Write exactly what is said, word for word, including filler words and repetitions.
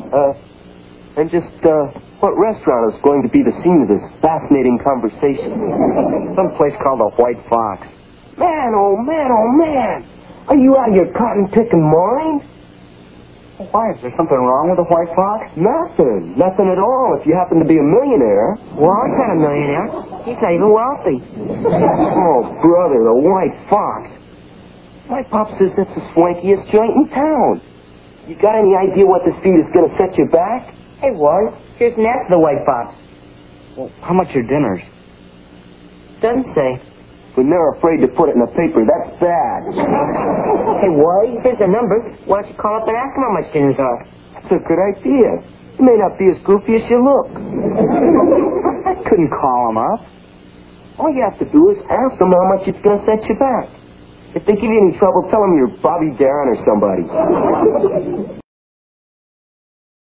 Uh, and just, uh, what restaurant is going to be the scene of this fascinating conversation? Some place called the White Fox. Man, oh man, oh man! Are you out of your cotton-picking mind? Why, is there something wrong with the White Fox? Nothing. Nothing at all if you happen to be a millionaire. Well, I'm not a millionaire. He's not even wealthy. Oh, brother, the White Fox. My pop says that's the swankiest joint in town. You got any idea what this feed is going to set you back? Hey, Ward, here's an ad for the White Fox. Well, how much are dinners? Doesn't say. When they're afraid to put it in the paper, that's bad. Hey, Ward, here's a number. Why don't you call up and ask him how much dinners are? That's a good idea. You may not be as goofy as you look. I couldn't call him up. All you have to do is ask them how much it's going to set you back. If they give you any trouble, tell them you're Bobby Darin or somebody.